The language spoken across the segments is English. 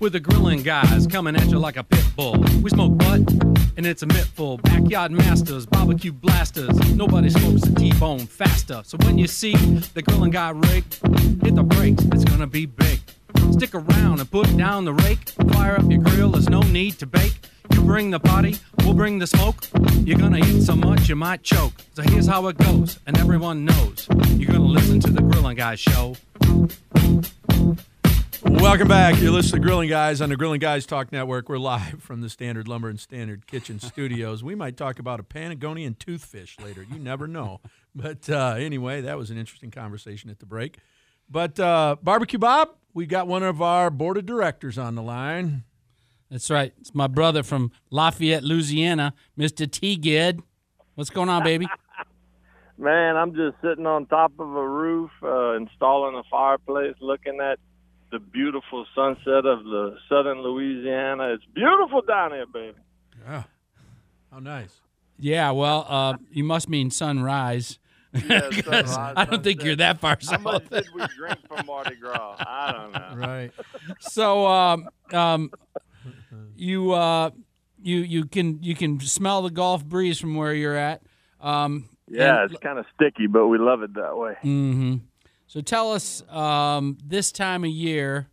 with the grilling guys coming at you like a pit bull. We smoke butt, and it's a mittful. Backyard masters, barbecue blasters. Nobody smokes a T-bone faster. So when you see the grilling guy rig, hit the brakes, it's gonna be big. Stick around and put down the rake. Fire up your grill, there's no need to bake. You bring the party, we'll bring the smoke. You're gonna eat so much you might choke. So here's how it goes, and everyone knows. You're gonna listen to the Grilling Guys show. Welcome back. You're listening to Grilling Guys on the Grilling Guys Talk Network. We're live from the Standard Lumber and Standard Kitchen studios. We might talk about a Patagonian toothfish later. You never know. But anyway, that was an interesting conversation at the break. But Barbecue Bob, we got one of our board of directors on the line. That's right. It's my brother from Lafayette, Louisiana, Mr. T-Gid. What's going on, baby? Man, I'm just sitting on top of a roof, installing a fireplace, looking at the beautiful sunset of the southern Louisiana. It's beautiful down here, baby. Yeah. How nice. Yeah, well, you must mean sunrise. Yeah, sunrise, I don't think you're that far south. How much did we drink for Mardi Gras? I don't know. Right. So, you can smell the Gulf breeze from where you're at. Yeah, it's kind of sticky, but we love it that way. Mm-hmm. So tell us, this time of year,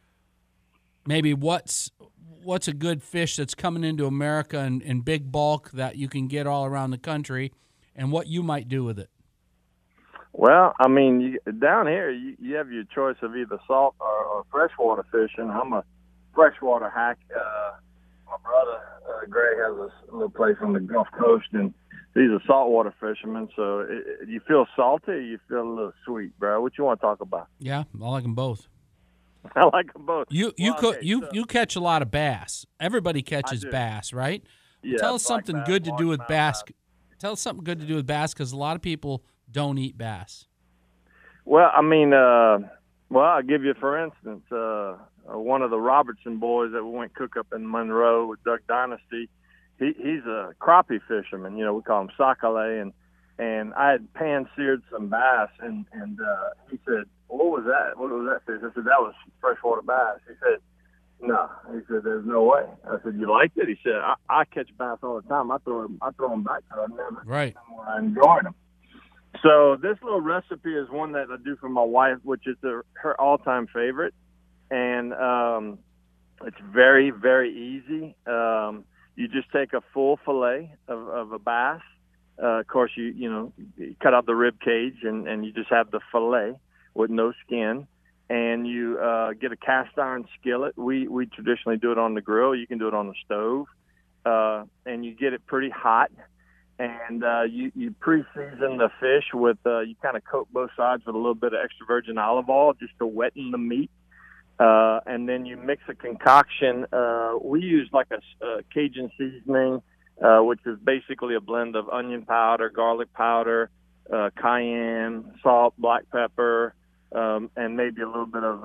maybe what's a good fish that's coming into America in big bulk that you can get all around the country, and what you might do with it. Well, I mean, down here, you have your choice of either salt or freshwater fishing. I'm a freshwater hack. My brother, Greg, has a little place on the Gulf Coast, and he's a saltwater fisherman. So you feel salty or you feel a little sweet, bro? What you want to talk about? Yeah, I like them both. I like them both. You catch a lot of bass. Everybody catches bass, right? Yeah, Tell us something bass, good to do with largemouth bass. Tell us something good to do with bass, because a lot of people don't eat bass. Well, I mean, I'll give you, for instance, one of the Robertson boys that went cook up in Monroe with Duck Dynasty. He's a crappie fisherman. You know, we call him sakale, and I had pan-seared some bass, and he said, "What was that? What was that fish?" I said, "That was freshwater bass." He said, "No." He said, "There's no way." I said, "You liked it?" He said, I catch bass all the time. I throw them back because I never right. I enjoyed them. So this little recipe is one that I do for my wife, which is her all-time favorite, and it's very, very easy. You just take a full fillet of a bass. Of course, you cut out the rib cage, and you just have the fillet with no skin. And you get a cast iron skillet. We traditionally do it on the grill. You can do it on the stove. And you get it pretty hot. And you pre-season the fish with, you kind of coat both sides with a little bit of extra virgin olive oil just to wetten the meat. And then you mix a concoction. We use like a Cajun seasoning, which is basically a blend of onion powder, garlic powder, cayenne, salt, black pepper, and maybe a little bit of,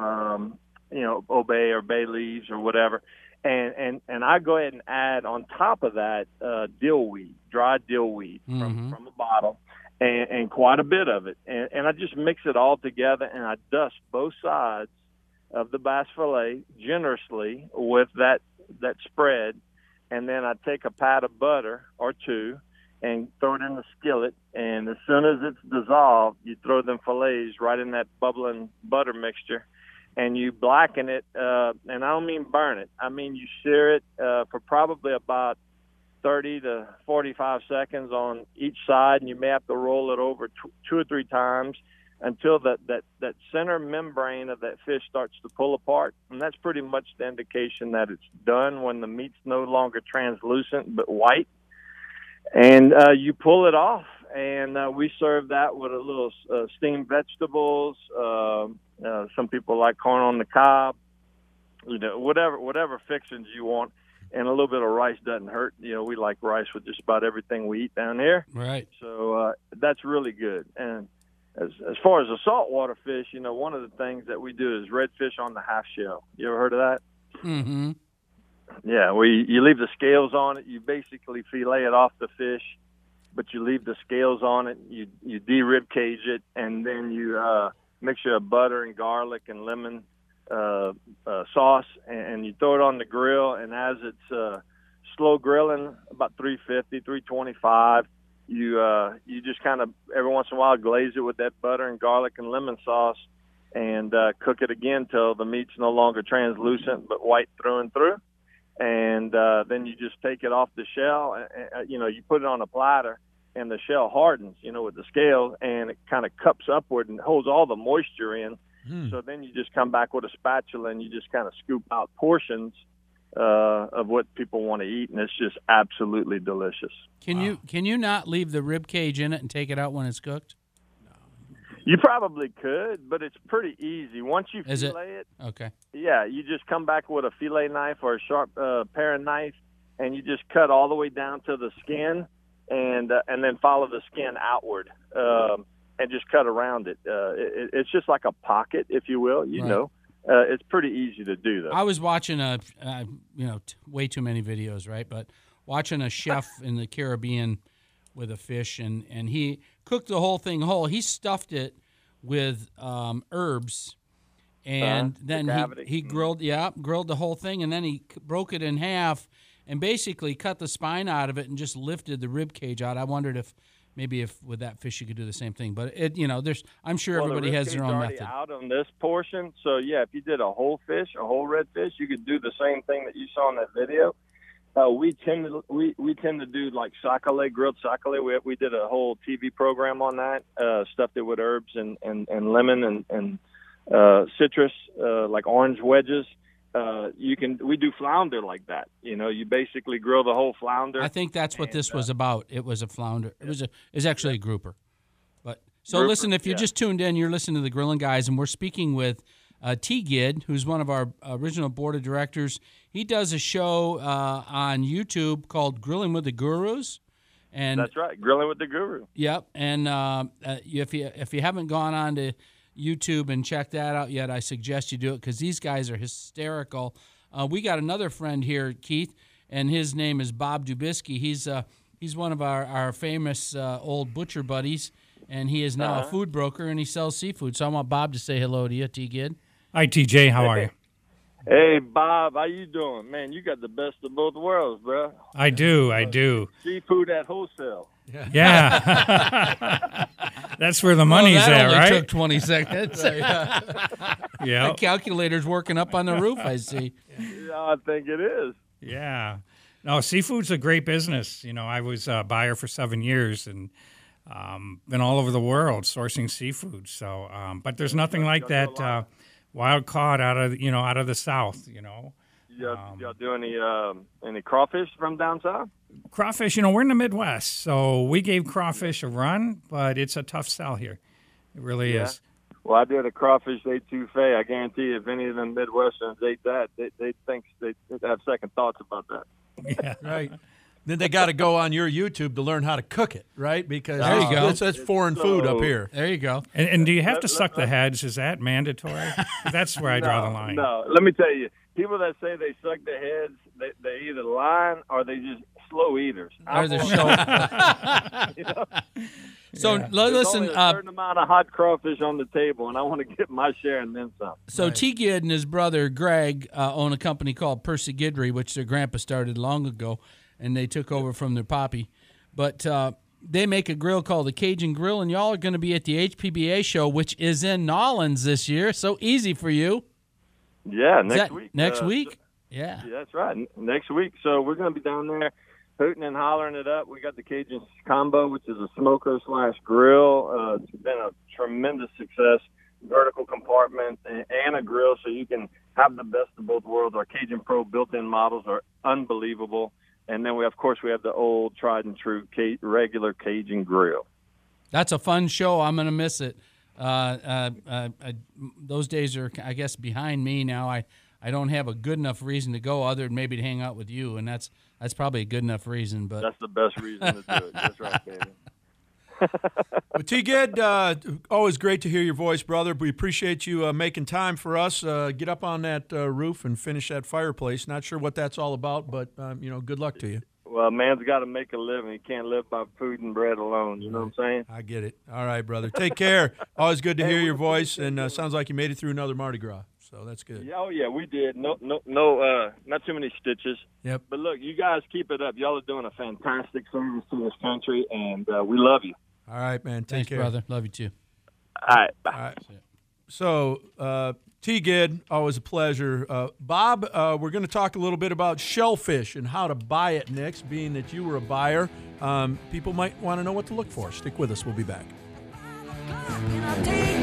obey or bay leaves or whatever. And I go ahead and add on top of that dill weed, dry dill weed from a bottle, and quite a bit of it. And I just mix it all together, and I dust both sides of the bass fillet generously with that spread. And then I take a pat of butter or two and throw it in the skillet. And as soon as it's dissolved, you throw them fillets right in that bubbling butter mixture. And you blacken it, and I don't mean burn it. I mean you sear it for probably about 30 to 45 seconds on each side, and you may have to roll it over two or three times until that center membrane of that fish starts to pull apart. And that's pretty much the indication that it's done, when the meat's no longer translucent but white. And you pull it off, and we serve that with a little steamed vegetables. Some people like corn on the cob, whatever fixings you want, and a little bit of rice doesn't hurt. We like rice with just about everything we eat down here. Right. So that's really good. And as far as the saltwater fish, one of the things that we do is redfish on the half shell. You ever heard of that? Mm-hmm. Yeah, you leave the scales on it. You basically fillet it off the fish, but you leave the scales on it. You de-rib cage it, and then you mixture of butter and garlic and lemon sauce, and you throw it on the grill. And as it's slow grilling, about 350, 325, you just kind of every once in a while glaze it with that butter and garlic and lemon sauce, and cook it again till the meat's no longer translucent but white through and through. And then you just take it off the shell. You put it on a platter, and the shell hardens, with the scale, and it kind of cups upward and holds all the moisture in. So then you just come back with a spatula and you just kind of scoop out portions of what people want to eat, and it's just absolutely delicious. Can you not leave the rib cage in it and take it out when it's cooked? You probably could, but it's pretty easy. Once you Is fillet it, okay. Yeah, you just come back with a fillet knife or a sharp paring knife, and you just cut all the way down to the skin, and then follow the skin outward, and just cut around it. It's just like a pocket, if you will. It's pretty easy to do, though. I was watching way too many videos, right? But watching a chef in the Caribbean with a fish, and he cooked the whole thing whole. He stuffed it with herbs, and then he grilled the whole thing, and then he broke it in half and basically cut the spine out of it and just lifted the rib cage out. I wondered if with that fish you could do the same thing, but I'm sure everybody has their own method. Out on this portion, so yeah, if you did a whole red fish, you could do the same thing that you saw in that video. We tend to do like grilled sakale. We did a whole TV program on that, stuffed it with herbs and lemon and citrus, like orange wedges. We do flounder like that. You basically grill the whole flounder. I think that's what this was about. It was a flounder. It was actually a grouper. But listen, if you just tuned in, you're listening to the Grilling Guys, and we're speaking with T. Gid, who's one of our original board of directors. He does a show on YouTube called Grilling with the Gurus. And that's right, Grilling with the Guru. Yep. And if you haven't gone on to YouTube and check that out yet, I suggest you do it because these guys are hysterical. We got another friend here, Keith, and his name is Bob Dubisky. He's one of our famous old butcher buddies, and he is now a food broker, and he sells seafood. So I want Bob to say hello to you, T. Gid. Hi, TJ. How are you? Hey, Bob. How you doing? Man, you got the best of both worlds, bro. I do. Seafood at wholesale. Yeah. That's where the money's at, right? That only took 20 seconds. Yeah. The calculator's working up on the roof, I see. Yeah, I think it is. Yeah. No, seafood's a great business. I was a buyer for 7 years and been all over the world sourcing seafood. So, but there's nothing like that wild caught out of the South. Y'all do any crawfish from down south? Crawfish, we're in the Midwest, so we gave crawfish a run, but it's a tough sell here. It really is. Well, I did a crawfish etouffee. I guarantee you, if any of them Midwesterners ate that, they'd have second thoughts about that. Yeah, right. Then they got to go on your YouTube to learn how to cook it, right? Because there you go. That's foreign food up here. There you go. And do you have to suck the heads? Is that mandatory? That's where I draw the line. No, let me tell you. People that say they suck the heads, they either lying or they just slow eaters. So There's listen, only a certain amount of hot crawfish on the table, and I want to get my share and then some. So T. Gid and his brother Greg own a company called Percy Gidry, which their grandpa started long ago, and they took over from their poppy. But they make a grill called the Cajun Grill, and y'all are going to be at the HPBA show, which is in Nollins this year. So easy for you. Yeah, next week. Next week? Yeah. That's right. Next week. So we're going to be down there hooting and hollering it up. We got the Cajun Combo, which is a smoker/grill. It's been a tremendous success. Vertical compartment and a grill, so you can have the best of both worlds. Our Cajun Pro built-in models are unbelievable. And then, we have the old tried-and-true regular Cajun grill. That's a fun show. I'm going to miss it. Those days are, I guess, behind me now. I don't have a good enough reason to go other than maybe to hang out with you, and that's probably a good enough reason. But that's the best reason to do it. That's right, baby. Well, T. Gid, always great to hear your voice, brother. We appreciate you making time for us. Get up on that roof and finish that fireplace. Not sure what that's all about, but good luck to you. Well, man's got to make a living. He can't live by food and bread alone. You know what I'm saying? I get it. All right, brother. Take care. Always good to hear your voice, and sounds like you made it through another Mardi Gras. So that's good. Yeah, oh yeah, we did. No, not too many stitches. Yep. But look, you guys keep it up. Y'all are doing a fantastic service to this country, and we love you. All right, man. Take Thanks, care. brother. Love you too. All right, bye. All right. So, T. Gid, always a pleasure. Bob, we're going to talk a little bit about shellfish and how to buy it next, being that you were a buyer. People might want to know what to look for. Stick with us. We'll be back.